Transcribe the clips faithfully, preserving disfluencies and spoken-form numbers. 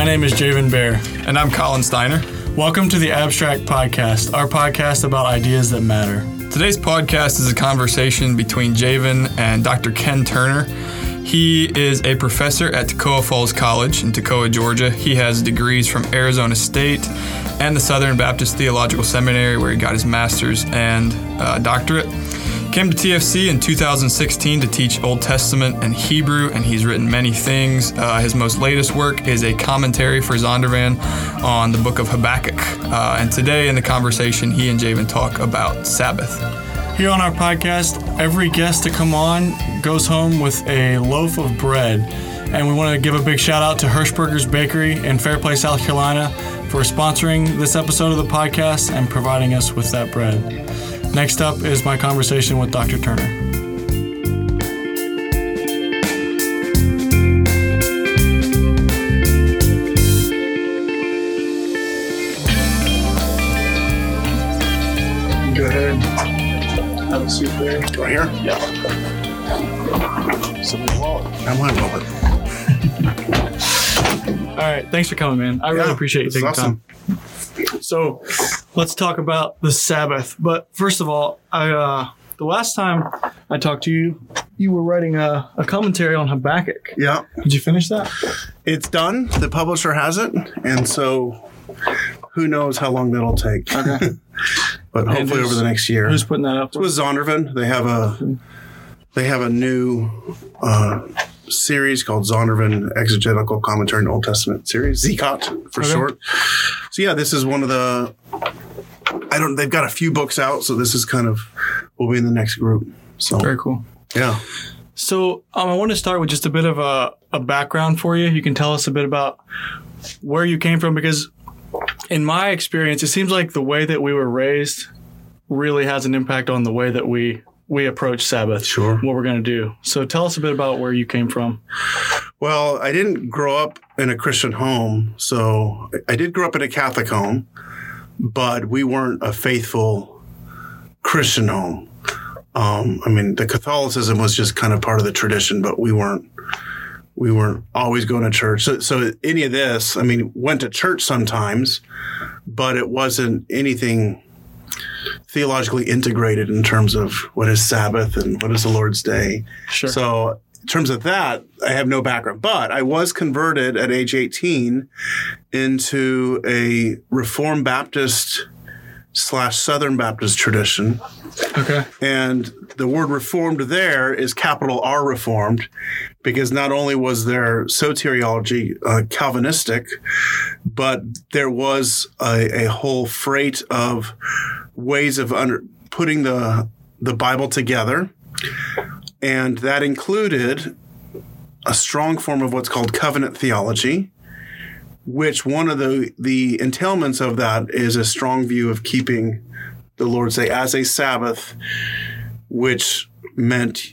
name is Javen Bear. And I'm Colin Steiner. Welcome to the Abstract Podcast, our podcast about ideas that matter. Today's podcast is a conversation between Javen and Doctor Ken Turner. He is a professor at Toccoa Falls College in Toccoa, Georgia. He has degrees from Arizona State and the Southern Baptist Theological Seminary, where he got his master's and uh, doctorate. Came to T F C in two thousand sixteen to teach Old Testament and Hebrew, and he's written many things. Uh, his most latest work is a commentary for Zondervan on the book of Habakkuk. Uh, and today in the conversation, he and Javen talk about Sabbath. Here on our podcast, every guest to come on goes home with a loaf of bread. And we want to give a big shout out to Hirschberger's Bakery in Fairplay, South Carolina for sponsoring this episode of the podcast and providing us with that bread. Next up is my conversation with Doctor Turner. Go ahead. Have a seat there. Right here? Yeah. Somebody's wallet. I want a wallet. All right. Thanks for coming, man. I really Yeah, appreciate you taking awesome. time. So let's talk about the Sabbath. But first of all, I uh, the last time I talked to you, you were writing a, a commentary on Habakkuk. Yeah. Did you finish that? It's done. The publisher has it. And so who knows how long that'll take. Okay. But hopefully over the next year. Who's putting that up? It was Zondervan. They have a they have a new uh, series called Zondervan Exegetical Commentary on Old Testament series, Z C O T for Okay. short. So yeah, this is one of the I don't they've got a few books out, so this is kind of will be in the next group. So Very cool. yeah. So um, I want to start with just a bit of a, a background for you. You can tell us a bit about where you came from, because in my experience, it seems like the way that we were raised really has an impact on the way that we we approach Sabbath. Sure. What we're going to do. So tell us a bit about where you came from. Well, I didn't grow up in a Christian home, so I did grow up in a Catholic home, but we weren't a faithful Christian home. Um, I mean, the Catholicism was just kind of part of the tradition, but we weren't we weren't always going to church. So, so any of this, I mean, went to church sometimes, but it wasn't anything theologically integrated in terms of what is Sabbath and what is the Lord's Day. Sure. So in terms of that, I have no background, but I was converted at age eighteen into a Reformed Baptist slash Southern Baptist tradition. Okay. And the word reformed there is capital R Reformed, because not only was their soteriology uh, Calvinistic, but there was a, a whole freight of ways of under, putting the the Bible together. And that included a strong form of what's called covenant theology, which one of the, the entailments of that is a strong view of keeping the Lord's Day as a Sabbath, which meant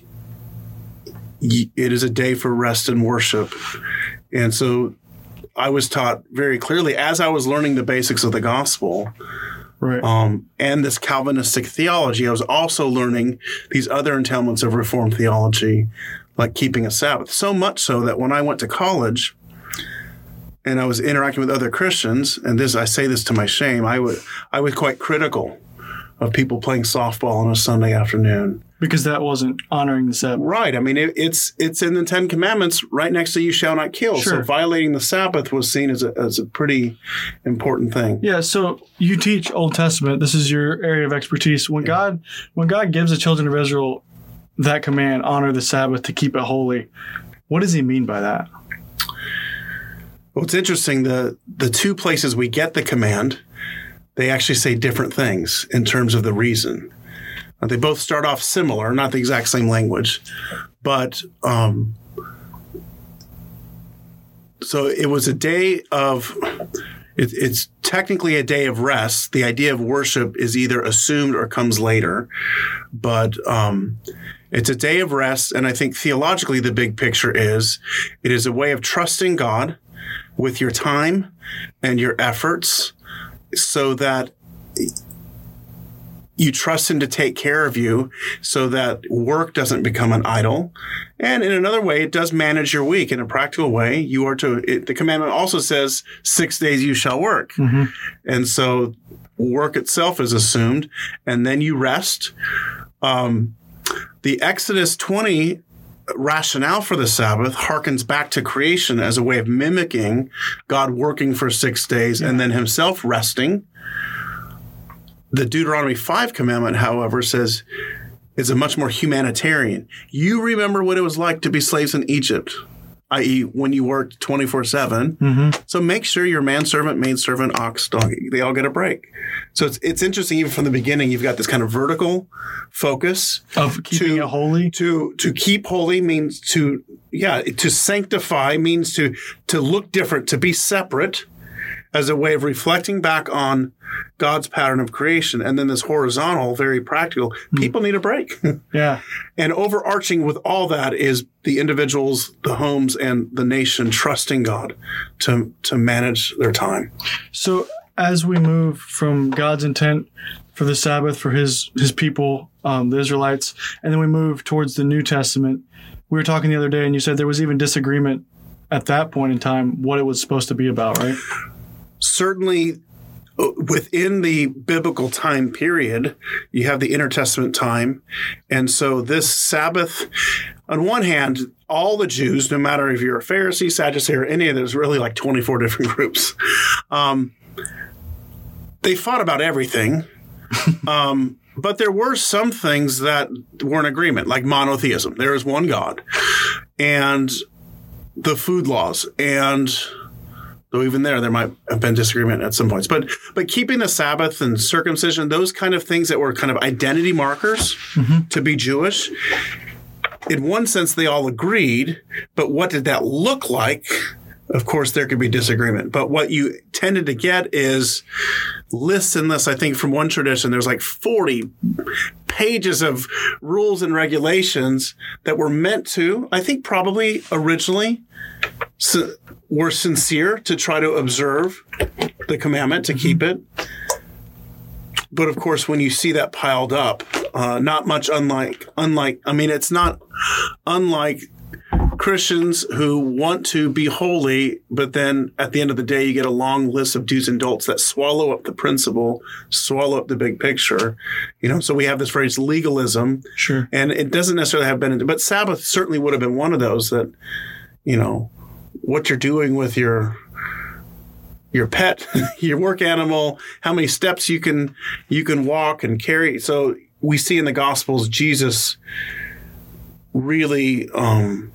it is a day for rest and worship. And so I was taught very clearly as I was learning the basics of the gospel, Right. um, and this Calvinistic theology, I was also learning these other entailments of Reformed theology, like keeping a Sabbath. So much so that when I went to college and I was interacting with other Christians, and this I say this to my shame, I would I was quite critical of people playing softball on a Sunday afternoon. Because that wasn't honoring the Sabbath. Right. I mean, it, it's it's in the Ten Commandments right next to you shall not kill. Sure. So violating the Sabbath was seen as a, as a pretty important thing. Yeah, so you teach Old Testament. This is your area of expertise. When God when God gives the children of Israel that command, honor the Sabbath to keep it holy, what does he mean by that? Well, it's interesting. The, the two places we get the command, they actually say different things in terms of the reason. Uh, they both start off similar, not the exact same language, but um, so it was a day of, it, it's technically a day of rest. The idea of worship is either assumed or comes later, but um, it's a day of rest. And I think theologically, the big picture is it is a way of trusting God with your time and your efforts so that you trust him to take care of you so that work doesn't become an idol. And in another way, it does manage your week. In a practical way, you are to, it, the commandment also says six days you shall work. Mm-hmm. And so work itself is assumed, and then you rest. Um, the Exodus twenty rationale for the Sabbath harkens back to creation as a way of mimicking God working for six days yeah. and then himself resting. The Deuteronomy five commandment, however, says it's a much more humanitarian. You remember what it was like to be slaves in Egypt, that is when you worked twenty-four seven. Mm-hmm. So make sure your manservant, maidservant, ox, dog, they all get a break. So it's it's interesting, even from the beginning, you've got this kind of vertical focus. Of keeping to, it holy? To, to keep holy means to, yeah, to sanctify means to, to look different, to be separate, as a way of reflecting back on God's pattern of creation. And then this horizontal, very practical, people need a break. Yeah. And overarching with all that is the individuals, the homes, and the nation trusting God to, to manage their time. So as we move from God's intent for the Sabbath for his, his people, um, the Israelites, and then we move towards the New Testament, we were talking the other day and you said there was even disagreement at that point in time what it was supposed to be about, right? Certainly, within the biblical time period, you have the intertestament time. And so this Sabbath, on one hand, all the Jews, no matter if you're a Pharisee, Sadducee, or any of those, really like twenty-four different groups, um, they fought about everything. um, but there were some things that were in agreement, like monotheism. There is one God. And the food laws, and though even there, there might have been disagreement at some points. But but keeping the Sabbath and circumcision, those kind of things that were kind of identity markers mm-hmm. to be Jewish, in one sense, they all agreed. But what did that look like? Of course, there could be disagreement. But what you tended to get is lists in this, I think, from one tradition, there's like forty pages of rules and regulations that were meant to, I think probably originally, so, were sincere to try to observe the commandment, to keep it. But of course, when you see that piled up, uh, not much unlike, unlike, I mean, it's not unlike Christians who want to be holy, but then at the end of the day, you get a long list of do's and don'ts that swallow up the principle, swallow up the big picture. You know, so we have this phrase legalism. Sure. And it doesn't necessarily have been, but Sabbath certainly would have been one of those that, you know, what you're doing with your your pet, your work animal, how many steps you can you can walk and carry. So we see in the Gospels Jesus really um,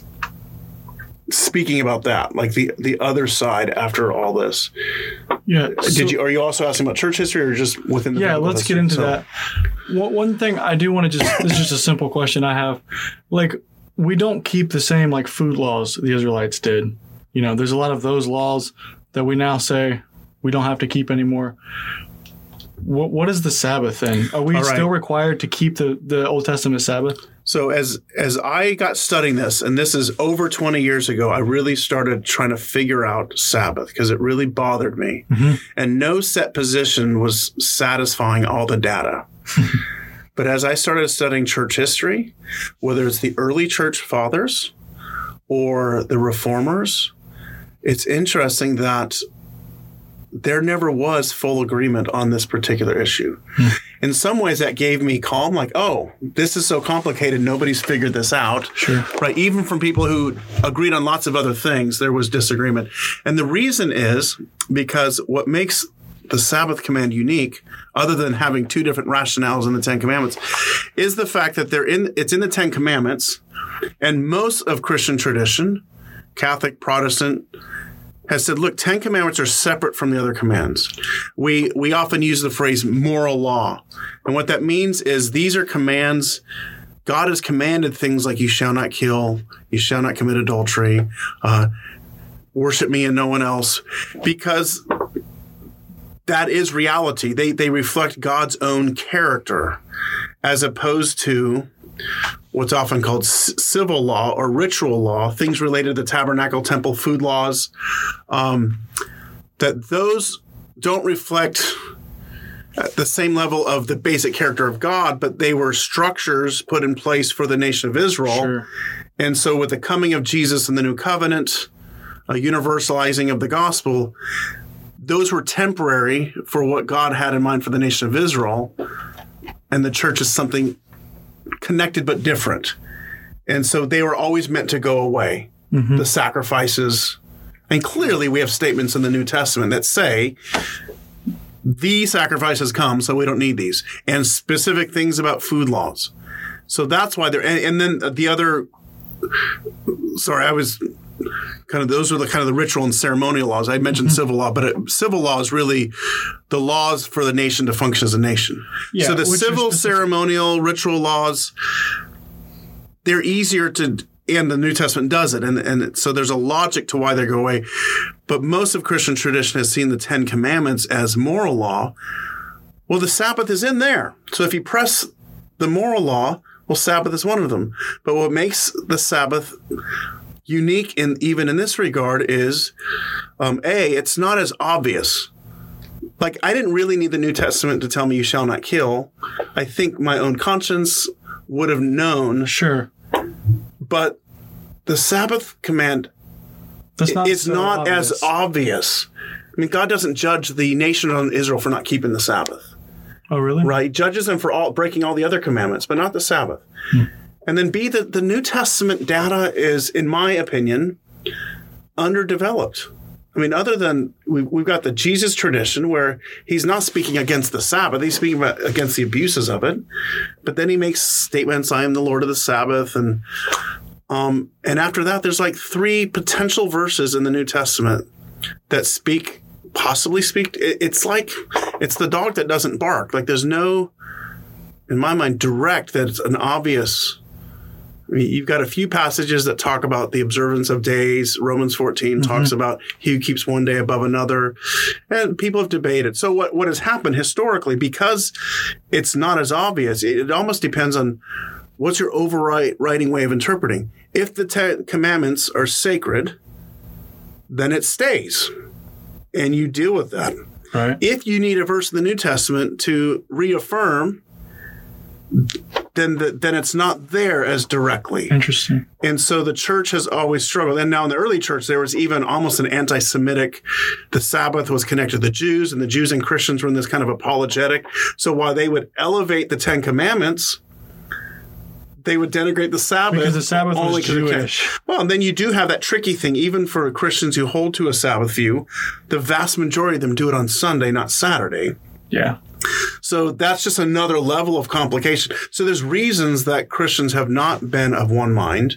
speaking about that, like the the other side after all this. Yeah. Did so, you? Are you also asking about church history, or just within the? Yeah, let's history? get into so, that. One, one thing I do want to just this is just a simple question I have, like. We don't keep the same like food laws the Israelites did. You know, there's a lot of those laws that we now say we don't have to keep anymore. What What is the Sabbath then? Are we right. still required to keep the, the Old Testament Sabbath? So as as I got studying this, and this is over twenty years ago, I really started trying to figure out Sabbath because it really bothered me. Mm-hmm. And no set position was satisfying all the data. But as I started studying church history, whether it's the early church fathers or the reformers, it's interesting that there never was full agreement on this particular issue. Hmm. In some ways, that gave me calm, like, oh, this is so complicated, nobody's figured this out. Sure. Right? Even from people who agreed on lots of other things, there was disagreement. And the reason is because what makes the Sabbath command unique, other than having two different rationales in the Ten Commandments, is the fact that they're in it's in the Ten Commandments, and most of Christian tradition, Catholic, Protestant, has said, look, Ten Commandments are separate from the other commands. We we often use the phrase moral law, and what that means is these are commands. God has commanded things like you shall not kill, you shall not commit adultery, uh, worship me and no one else, because that is reality. They they reflect God's own character, as opposed to what's often called c- civil law or ritual law, things related to the tabernacle, temple, food laws, um, that those don't reflect at the same level of the basic character of God, but they were structures put in place for the nation of Israel. Sure. And so with the coming of Jesus and the new covenant, a universalizing of the gospel, those were temporary for what God had in mind for the nation of Israel. And the church is something connected but different. And so they were always meant to go away. Mm-hmm. The sacrifices. And clearly we have statements in the New Testament that say, the sacrifices come, so we don't need these. And specific things about food laws. So that's why they're, and, and then the other, sorry, I was kind of, those are the kind of the ritual and ceremonial laws. I mentioned mm-hmm. civil law, but it, civil law is really the laws for the nation to function as a nation. Yeah, so the civil, ceremonial, ritual laws, they're easier to, and the New Testament does it. And, and so there's a logic to why they go away. But most of Christian tradition has seen the Ten Commandments as moral law. Well, the Sabbath is in there. So if you press the moral law, well, Sabbath is one of them. But what makes the Sabbath unique in even in this regard is, um, A, it's not as obvious. Like, I didn't really need the New Testament to tell me you shall not kill. I think my own conscience would have known. Sure. But the Sabbath command That's not is so not obvious. as obvious. I mean, God doesn't judge the nation of Israel for not keeping the Sabbath. Oh, really? Right? He judges them for all breaking all the other commandments, but not the Sabbath. Hmm. And then B, the, the New Testament data is, in my opinion, underdeveloped. I mean, other than we've, we've got the Jesus tradition where he's not speaking against the Sabbath. He's speaking about, against the abuses of it. But then he makes statements, I am the Lord of the Sabbath. And um, and after that, there's like three potential verses in the New Testament that speak, possibly speak. It, it's like, it's the dog that doesn't bark. Like there's no, in my mind, direct that it's an obvious. I mean, you've got a few passages that talk about the observance of days. Romans fourteen mm-hmm. talks about he who keeps one day above another. And people have debated. So what, what has happened historically, because it's not as obvious, it, it almost depends on what's your overriding way of interpreting. If the Ten Commandments are sacred, then it stays. And you deal with that. Right. If you need a verse in the New Testament to reaffirm, then the, then it's not there as directly. Interesting. And so the church has always struggled. And now in the early church, there was even almost an anti-Semitic. The Sabbath was connected to the Jews, and the Jews and Christians were in this kind of apologetic. So while they would elevate the Ten Commandments, they would denigrate the Sabbath. Because the Sabbath only was Jewish. Well, and then you do have that tricky thing, even for Christians who hold to a Sabbath view, the vast majority of them do it on Sunday, not Saturday. Yeah. So that's just another level of complication. So there's reasons that Christians have not been of one mind.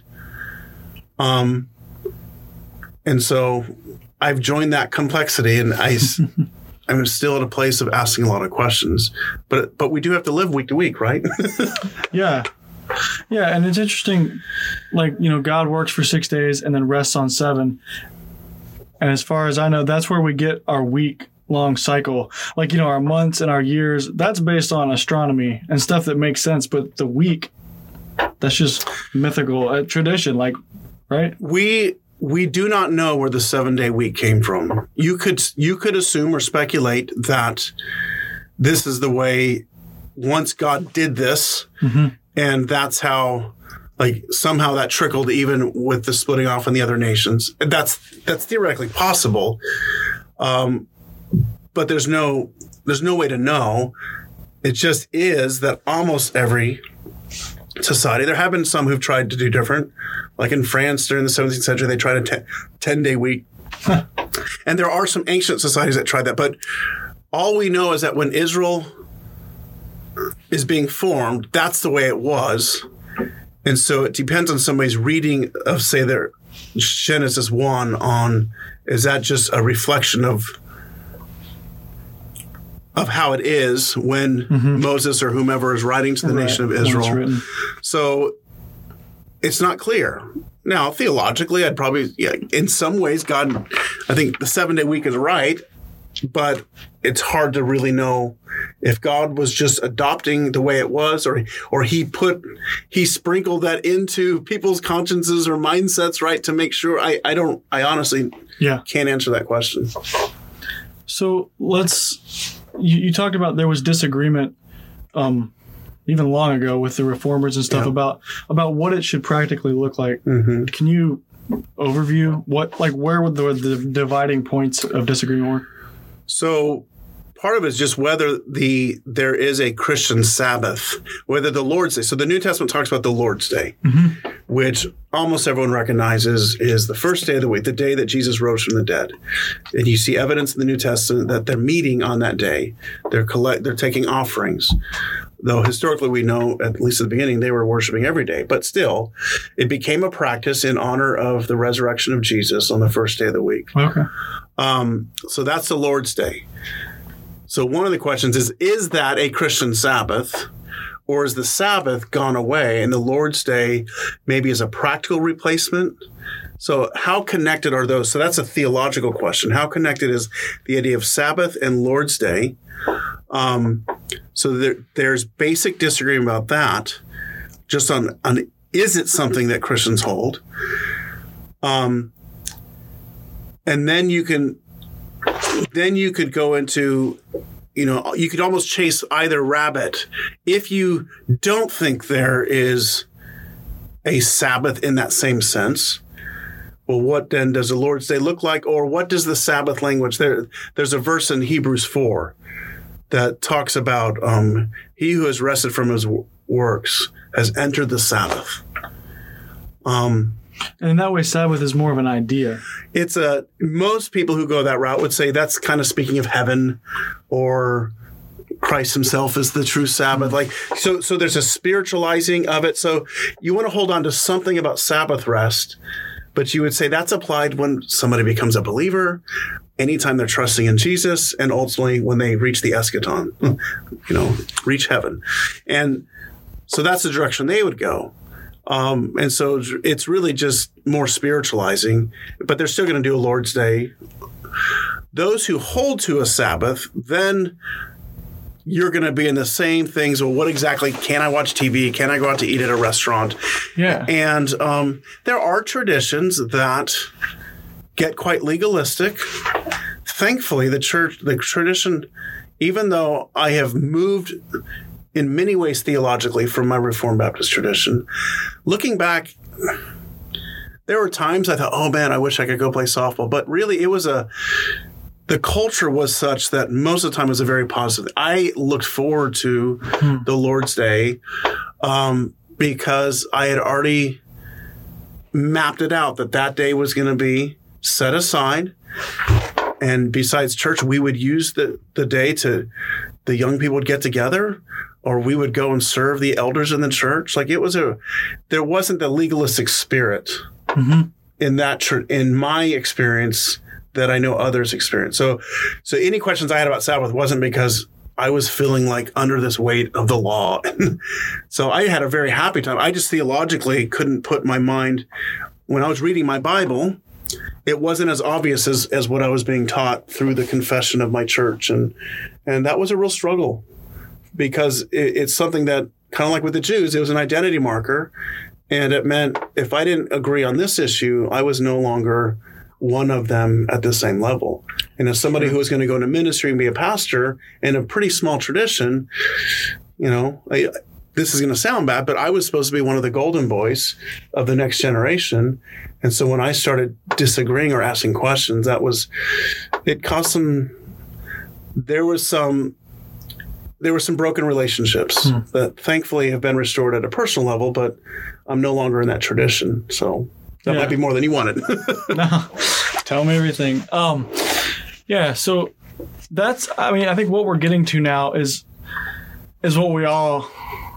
Um, and so I've joined that complexity, and I, I'm still at a place of asking a lot of questions. But but we do have to live week to week, right? Yeah. Yeah, and it's interesting, like, you know, God works for six days and then rests on seven. And as far as I know, that's where we get our week long cycle. Like, you know, our months and our years, that's based on astronomy and stuff that makes sense. But the week, that's just mythical uh, tradition, like, right? We we do not know where the seven-day week came from. You could you could assume or speculate that this is the way once God did this, mm-hmm. and that's how, like, somehow that trickled even with the splitting off in the other nations. That's that's theoretically possible. Um, But there's no there's no way to know. It just is that almost every society, there have been some who've tried to do different. Like in France during the seventeenth century, they tried a ten-day week. And there are some ancient societies that tried that. But all we know is that when Israel is being formed, that's the way it was. And so it depends on somebody's reading of, say, their Genesis one on, is that just a reflection of of how it is when mm-hmm. Moses or whomever is writing to the right. nation of Israel. So it's not clear. Now, theologically, I'd probably, yeah, in some ways, God, I think the seven-day week is right, but it's hard to really know if God was just adopting the way it was, or or he put, he sprinkled that into people's consciences or mindsets, right, to make sure. I, I don't, I honestly yeah. can't answer that question. So let's you, you talked about there was disagreement um, even long ago with the reformers and stuff yeah. about about what it should practically look like. Mm-hmm. Can you overview what, like, where would the, the dividing points of disagreement were? So part of it is just whether the there is a Christian Sabbath, whether the Lord's Day. So the New Testament talks about the Lord's Day, mm-hmm. which almost everyone recognizes is the first day of the week, the day that Jesus rose from the dead. And you see evidence in the New Testament that they're meeting on that day. They're collect, they're taking offerings. Though historically we know, at least at the beginning, they were worshiping every day. But still, it became a practice in honor of the resurrection of Jesus on the first day of the week. Okay. Um, so that's the Lord's Day. So one of the questions is, is that a Christian Sabbath? Or is the Sabbath gone away and the Lord's Day maybe is a practical replacement? So how connected are those? So that's a theological question. How connected is the idea of Sabbath and Lord's Day? Um, so there, there's basic disagreement about that, just on, on is it something that Christians hold? Um, and then you can, then you could go into, you know, you could almost chase either rabbit. If you don't think there is a Sabbath in that same sense, well, what then does the Lord's Day look like? Or what does the Sabbath language? There, there's a verse in Hebrews four that talks about um, he who has rested from his w- works has entered the Sabbath. Um, and in that way, Sabbath is more of an idea. It's a, most people who go that route would say that's kind of speaking of heaven, or Christ himself is the true Sabbath. Like, so, so there's a spiritualizing of it. So you want to hold on to something about Sabbath rest, but you would say that's applied when somebody becomes a believer, anytime they're trusting in Jesus, and ultimately when they reach the eschaton, you know, reach heaven. And so that's the direction they would go. Um, and so it's really just more spiritualizing, but they're still going to do a Lord's Day. Those who hold to a Sabbath, then you're going to be in the same things. Well, what exactly, can I watch T V? Can I go out to eat at a restaurant? Yeah. And um, there are traditions that get quite legalistic. Thankfully, the church, the tradition, even though I have moved in many ways theologically from my Reformed Baptist tradition, looking back, there were times I thought, oh man, I wish I could go play softball. But really, it was a, the culture was such that most of the time it was a very positive. I looked forward to hmm. the Lord's Day um, because I had already mapped it out that that day was going to be set aside. And besides church, we would use the, the day to, the young people would get together, or we would go and serve the elders in the church. Like, it was a, there wasn't the legalistic spirit mm-hmm. in that church, in my experience, that I know others experience. So, so any questions I had about Sabbath wasn't because I was feeling like under this weight of the law. So I had a very happy time. I just theologically couldn't put my mind, when I was reading my Bible, it wasn't as obvious as, as what I was being taught through the confession of my church. And, and that was a real struggle, because it, it's something that, kind of like with the Jews, it was an identity marker. And it meant if I didn't agree on this issue, I was no longer one of them at the same level. And as somebody who was going to go into ministry and be a pastor in a pretty small tradition, you know, I, this is going to sound bad, but I was supposed to be one of the golden boys of the next generation. And so when I started disagreeing or asking questions, that was, it caused some, there was some, there were some broken relationships hmm. that thankfully have been restored at a personal level, but I'm no longer in that tradition. So that yeah. might be more than you wanted. No, tell me everything. Um, yeah, so that's, I mean, I think what we're getting to now is, is what we all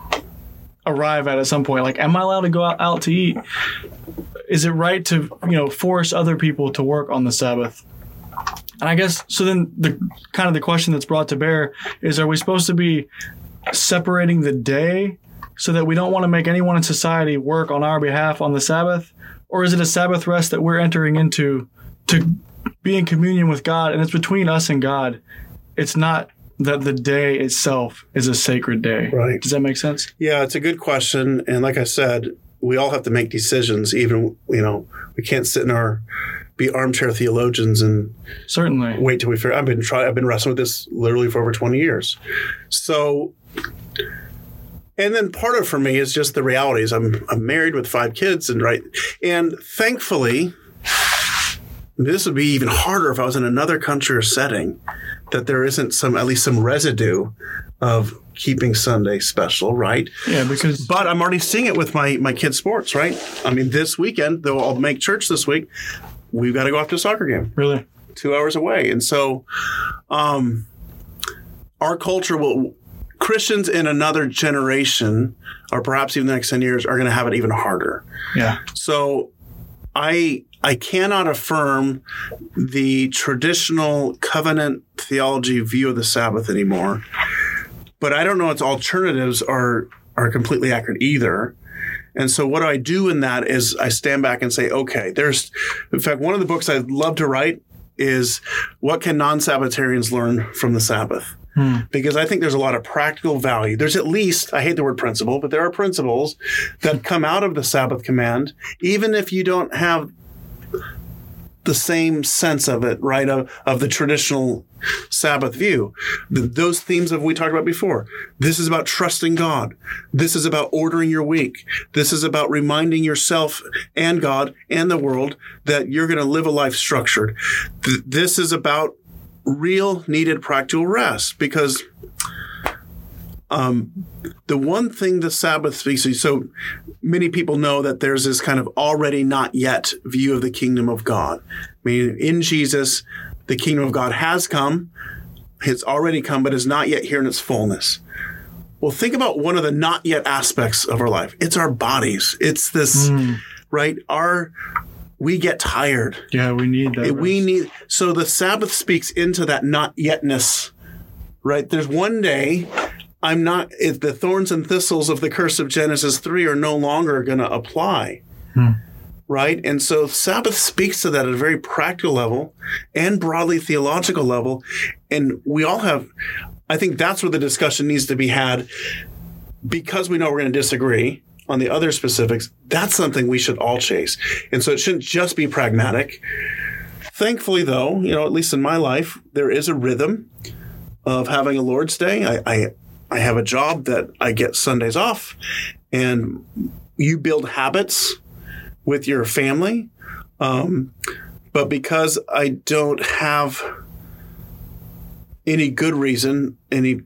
arrive at at some point. Like, am I allowed to go out, out to eat? Is it right to, you know, force other people to work on the Sabbath? And I guess, so then the kind of the question that's brought to bear is, are we supposed to be separating the day so that we don't want to make anyone in society work on our behalf on the Sabbath? Or is it a Sabbath rest that we're entering into to be in communion with God, and it's between us and God? It's not that the day itself is a sacred day. Right. Does that make sense? Yeah, it's a good question. And like I said, we all have to make decisions. Even, you know, we can't sit in our be armchair theologians and certainly wait till we figure. I've been trying. I've been wrestling with this literally for over twenty years. So, and then part of it for me is just the realities. I'm I'm married with five kids, and right, and thankfully, this would be even harder if I was in another country or setting, that there isn't some at least some residue of keeping Sunday special, right? Yeah, because but I'm already seeing it with my my kids' sports, right? I mean, this weekend, though I'll make church this week, we've got to go off to a soccer game. Really? Two hours away. And so um, our culture will, Christians in another generation, or perhaps even the next ten years, are going to have it even harder. Yeah. So I I cannot affirm the traditional covenant theology view of the Sabbath anymore. But I don't know its alternatives are are completely accurate either. And so what I do in that is I stand back and say, okay, there's, in fact, one of the books I'd love to write is what can non-Sabbatarians learn from the Sabbath? Hmm. Because I think there's a lot of practical value. There's at least, I hate the word principle, but there are principles that come out of the Sabbath command, even if you don't have the same sense of it, right, of, of the traditional Sabbath view. The, those themes that we talked about before. This is about trusting God. This is about ordering your week. This is about reminding yourself and God and the world that you're going to live a life structured. Th- this is about real needed practical rest, because um, the one thing the Sabbath speaks to, so many people know that there's this kind of already not yet view of the kingdom of God. I mean, in Jesus, the kingdom of God has come, it's already come, but is not yet here in its fullness. Well, think about one of the not yet aspects of our life. It's our bodies. It's this, mm. right? Our, we get tired. Yeah, we need that. We need, so the Sabbath speaks into that not yetness, right? There's one day I'm not, if the thorns and thistles of the curse of Genesis three are no longer going to apply. Hmm. Right? And so Sabbath speaks to that at a very practical level and broadly theological level. And we all have, I think that's where the discussion needs to be had, because we know we're going to disagree on the other specifics. That's something we should all chase. And so it shouldn't just be pragmatic. Thankfully, though, you know, at least in my life, there is a rhythm of having a Lord's Day. I, I, I have a job that I get Sundays off, and you build habits with your family. Um, but because I don't have any good reason, any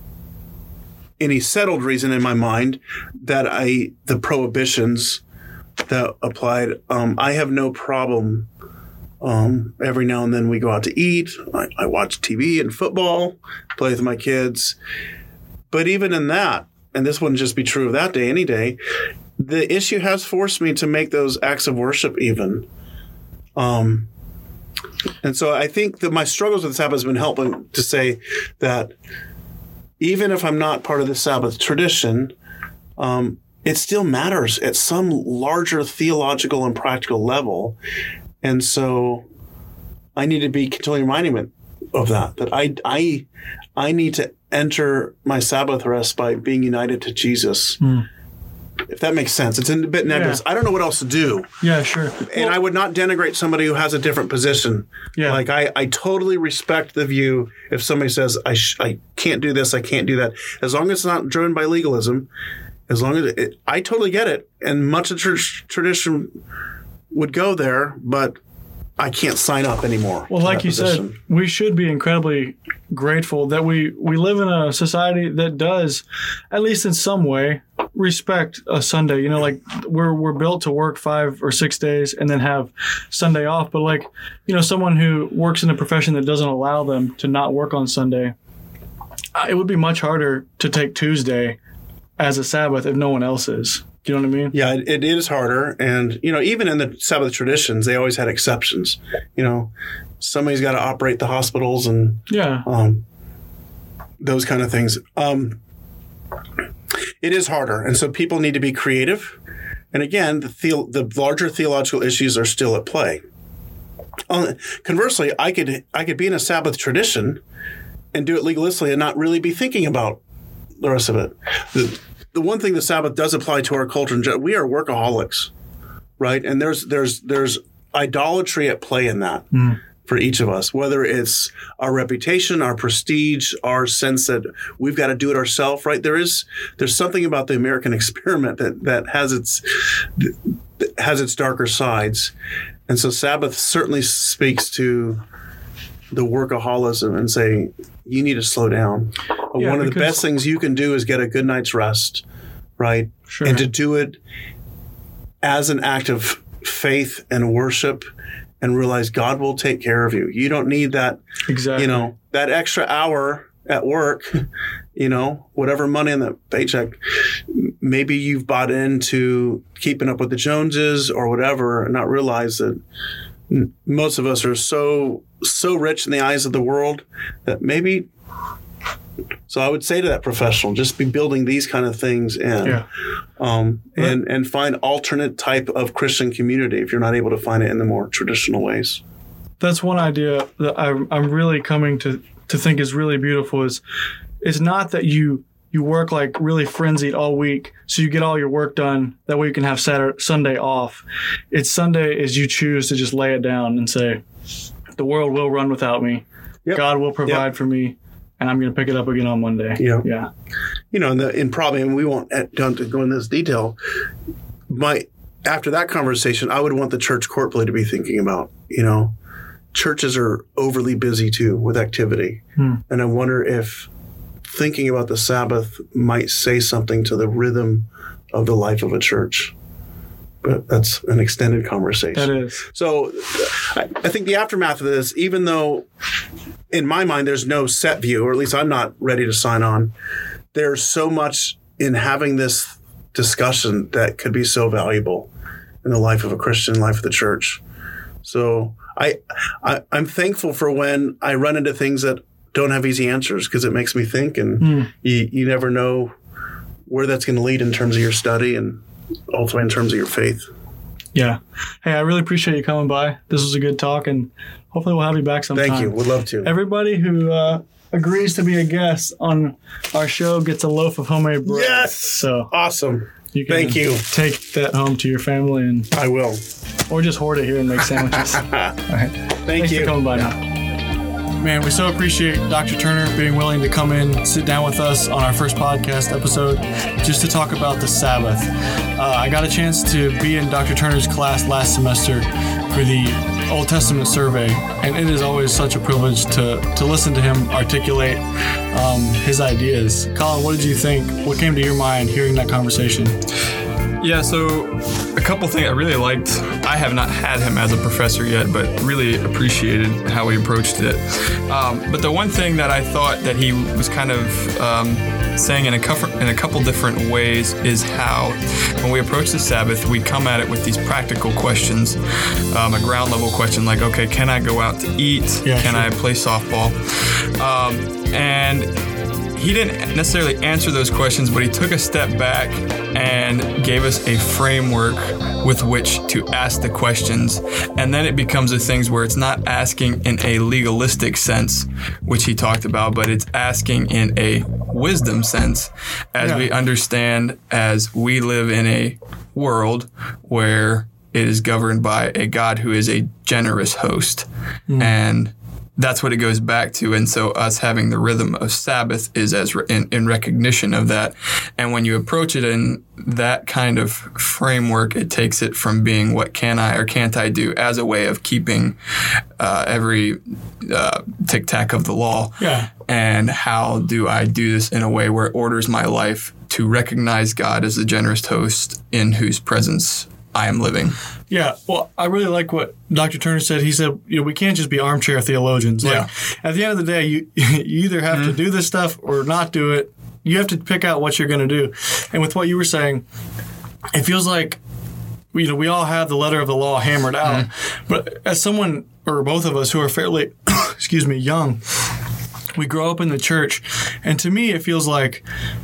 any settled reason in my mind that I the prohibitions that applied, um, I have no problem. Um, every now and then we go out to eat. I, I watch T V and football, play with my kids. But even in that, and this wouldn't just be true of that day, any day, the issue has forced me to make those acts of worship even. Um, and so I think that my struggles with the Sabbath has been helping to say that even if I'm not part of the Sabbath tradition, um, it still matters at some larger theological and practical level. And so I need to be continually reminding me of that, that I, I, I need to enter my Sabbath rest by being united to Jesus. Mm. If that makes sense. It's a bit nebulous. Yeah. I don't know what else to do. Yeah, sure. And well, I would not denigrate somebody who has a different position. Yeah. Like, I, I totally respect the view if somebody says, I sh- I can't do this, I can't do that. As long as it's not driven by legalism, as long as it, I totally get it. And much of church tradition would go there, but I can't sign up anymore. Well, like you position. said, we should be incredibly grateful that we, we live in a society that does, at least in some way, respect a Sunday. You know, like we're we're built to work five or six days and then have Sunday off. But like, you know, someone who works in a profession that doesn't allow them to not work on Sunday, it would be much harder to take Tuesday as a Sabbath if no one else is. Do you know what I mean? Yeah, it, it is harder. And, you know, even in the Sabbath traditions, they always had exceptions. You know, somebody's got to operate the hospitals and yeah, um, those kind of things. Um, it is harder. And so people need to be creative. And again, the, the, the larger theological issues are still at play. Uh, conversely, I could I could be in a Sabbath tradition and do it legalistically and not really be thinking about the rest of it. The, The one thing the Sabbath does apply to our culture, we are workaholics, right? And there's there's there's idolatry at play in that. Mm. For each of us, whether it's our reputation, our prestige, our sense that we've got to do it ourselves, right? There is, there's something about the American experiment that, that has its, that has its darker sides. And so Sabbath certainly speaks to the workaholism and say, you need to slow down. Yeah, One of the best things you can do is get a good night's rest, right? Sure. And to do it as an act of faith and worship, and realize God will take care of you. You don't need that, exactly. you know, that extra hour at work, you know, whatever money in the paycheck. Maybe you've bought into keeping up with the Joneses or whatever, and not realize that most of us are so, so rich in the eyes of the world that maybe. So I would say to that professional, just be building these kind of things in, Yeah. um, and and find alternate type of Christian community if you're not able to find it in the more traditional ways. That's one idea that I'm, I'm really coming to, to think is really beautiful. Is it's not that you you work like really frenzied all week, so you get all your work done. That way you can have Saturday, Sunday off. It's Sunday is you choose to just lay it down and say, the world will run without me. Yep. God will provide Yep. for me. And I'm going to pick it up again on Monday. Yeah. Yeah. You know, and, the, and probably, and we won't don't go into this detail. My after that conversation, I would want the church corporately to be thinking about, you know, churches are overly busy too with activity. Hmm. And I wonder if thinking about the Sabbath might say something to the rhythm of the life of a church. But that's an extended conversation. That is. So I, I think the aftermath of this, even though in my mind there's no set view, or at least I'm not ready to sign on, there's so much in having this discussion that could be so valuable in the life of a Christian, life of the church. So I, I I'm thankful for when I run into things that don't have easy answers, because it makes me think, and Mm. you, you never know where that's going to lead in terms of your study and ultimately in terms of your faith. Yeah. Hey, I really appreciate you coming by. This was a good talk, and hopefully we'll have you back sometime. Thank you. Would love to. Everybody who uh, agrees to be a guest on our show gets a loaf of homemade bread. Yes. So Awesome. you can Thank you. take that home to your family, and I will. or just hoard it here and make sandwiches. All right. Thank Thanks you. for coming by now. Man, we so appreciate Doctor Turner being willing to come in, sit down with us on our first podcast episode just to talk about the Sabbath. Uh, I got a chance to be in Doctor Turner's class last semester for the Old Testament survey, and it is always such a privilege to, to listen to him articulate um, his ideas. Colin, what did you think? What came to your mind hearing that conversation? Yeah, so a couple things I really liked. I have not had him as a professor yet, but really appreciated how he approached it. Um, but the one thing that I thought that he was kind of um, saying in a couple in a couple different ways is how when we approach the Sabbath, we come at it with these practical questions, um, a ground level question like, okay, can I go out to eat? Yeah, can sure. I play softball? Um, and he didn't necessarily answer those questions, but he took a step back and gave us a framework with which to ask the questions. And then it becomes a thing where it's not asking in a legalistic sense, which he talked about, but it's asking in a wisdom sense, as Yeah. we understand as we live in a world where it is governed by a God who is a generous host. Mm. And that's what it goes back to. And so us having the rhythm of Sabbath is as re- in, in recognition of that. And when you approach it in that kind of framework, it takes it from being what can I or can't I do as a way of keeping uh, every uh, tic-tac of the law. Yeah. And how do I do this in a way where it orders my life to recognize God as the generous host in whose presence I am living. Yeah, well, I really like what Doctor Turner said. He said, you know, we can't just be armchair theologians. Like, Yeah. at the end of the day, you you either have Mm-hmm. to do this stuff or not do it. You have to pick out what you're going to do. And with what you were saying, it feels like, you know, we all have the letter of the law hammered out. Mm-hmm. But as someone, or both of us who are fairly, excuse me, young, we grow up in the church. And to me, it feels like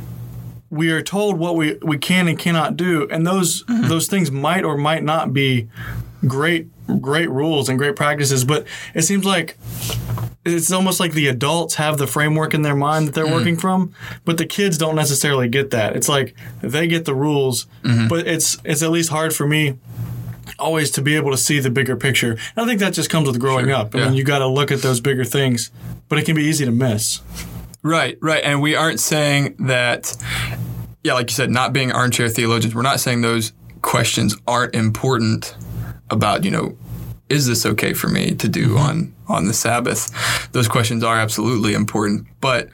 we are told what we, we can and cannot do, and those mm-hmm. those things might or might not be great great rules and great practices, but it seems like it's almost like the adults have the framework in their mind that they're mm-hmm. working from, but the kids don't necessarily get that. It's like they get the rules, mm-hmm. but it's it's at least hard for me always to be able to see the bigger picture. And I think that just comes with growing Sure, up. I yeah. mean, you got to look at those bigger things, but it can be easy to miss. Right, right. And we aren't saying that, yeah, like you said, not being armchair theologians, we're not saying those questions aren't important about, you know, is this okay for me to do mm-hmm. on, on the Sabbath? Those questions are absolutely important. But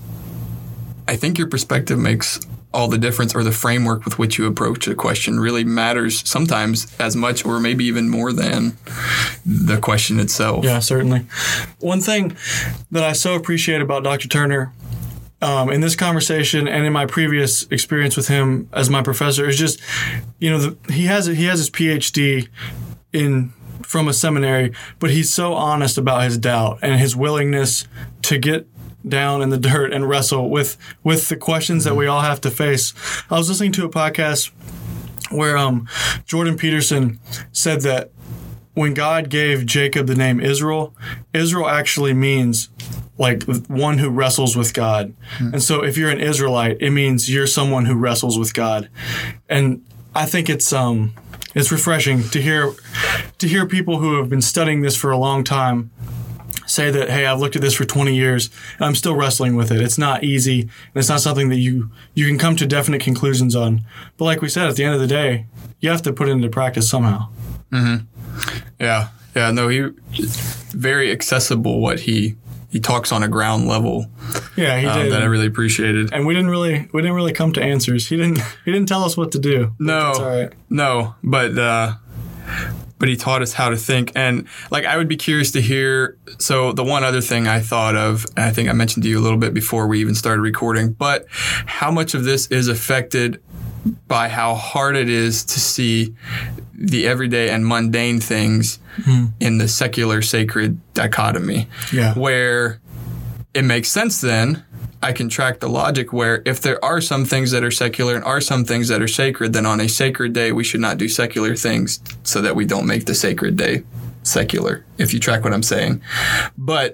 I think your perspective makes all the difference, or the framework with which you approach a question really matters sometimes as much or maybe even more than the question itself. Yeah, certainly. One thing that I so appreciate about Doctor Turner um, in this conversation and in my previous experience with him as my professor is just, you know, the, he has he has his P H D in from a seminary, but he's so honest about his doubt and his willingness to get down in the dirt and wrestle with with the questions that we all have to face. I was listening to a podcast where um, Jordan Peterson said that when God gave Jacob the name Israel, Israel actually means like one who wrestles with God. Mm. And so if you're an Israelite, it means you're someone who wrestles with God. And I think it's um it's refreshing to hear to hear people who have been studying this for a long time say that, hey, I've looked at this for twenty years and I'm still wrestling with it. It's not easy, and it's not something that you, you can come to definite conclusions on. But like we said, at the end of the day, you have to put it into practice somehow. Mm-hmm. Yeah. Yeah. No, he very accessible what he he talks on a ground level. Yeah, he um, did. That I really appreciated. And we didn't really we didn't really come to answers. He didn't he didn't tell us what to do. No. That's all right. No, but uh but he taught us how to think. And like, I would be curious to hear. So the one other thing I thought of, and I think I mentioned to you a little bit before we even started recording, but how much of this is affected by how hard it is to see the everyday and mundane things mm-hmm. in the secular sacred dichotomy. Yeah. Where it makes sense then. I can track the logic where if there are some things that are secular and are some things that are sacred, then on a sacred day, we should not do secular things so that we don't make the sacred day secular, if you track what I'm saying. But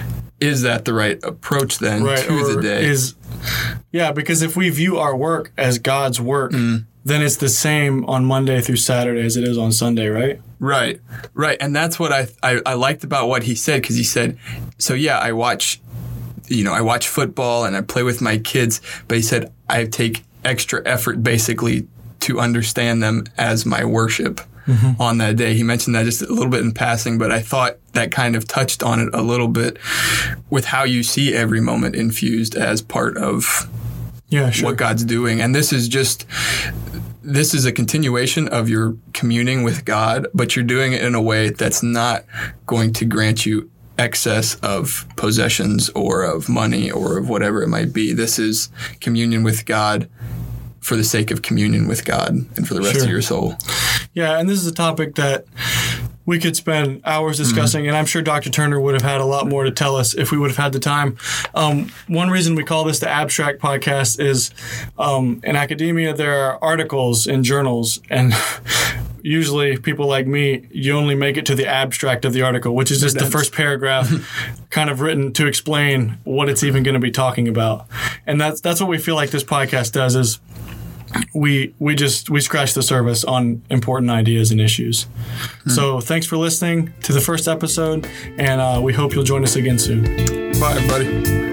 is that the right approach then right, to the day? Is, yeah, because if we view our work as God's work, mm. then it's the same on Monday through Saturday as it is on Sunday, right? Right, right. And that's what I, I, I liked about what he said, because he said, so yeah, I watch You know, I watch football and I play with my kids, but he said I take extra effort basically to understand them as my worship mm-hmm. on that day. He mentioned that just a little bit in passing, but I thought that kind of touched on it a little bit with how you see every moment infused as part of yeah, sure. what God's doing. And this is just, this is a continuation of your communing with God, but you're doing it in a way that's not going to grant you excess of possessions or of money or of whatever it might be. This is communion with God for the sake of communion with God and for the rest sure. of your soul. Yeah, and this is a topic that we could spend hours discussing, mm-hmm. and I'm sure Doctor Turner would have had a lot more to tell us if we would have had the time. Um, one reason we call this the Abstract Podcast is um, in academia, there are articles in journals, and usually people like me, you only make it to the abstract of the article, which is just the first paragraph kind of written to explain what it's even going to be talking about. And that's that's what we feel like this podcast does is we we just we scratch the surface on important ideas and issues. Hmm. So thanks for listening to the first episode, and uh, we hope you'll join us again soon. Bye, everybody.